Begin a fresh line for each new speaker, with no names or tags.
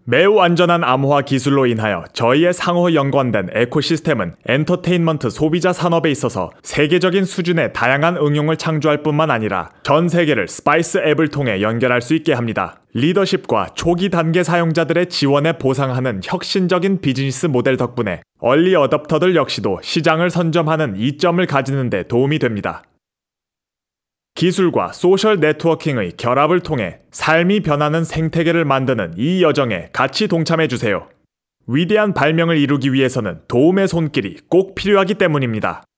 매우 안전한 암호화 기술로 인하여 저희의 상호 연관된 에코시스템은 엔터테인먼트 소비자 산업에 있어서 세계적인 수준의 다양한 응용을 창조할 뿐만 아니라 전 세계를 스파이스 앱을 통해 연결할 수 있게 합니다. 리더십과 초기 단계 사용자들의 지원에 보상하는 혁신적인 비즈니스 모델 덕분에 얼리 어댑터들 역시도 시장을 선점하는 이점을 가지는 데 도움이 됩니다. 기술과 소셜 네트워킹의 결합을 통해 삶이 변하는 생태계를 만드는 이 여정에 같이 동참해주세요. 위대한 발명을 이루기 위해서는 도움의 손길이 꼭 필요하기 때문입니다.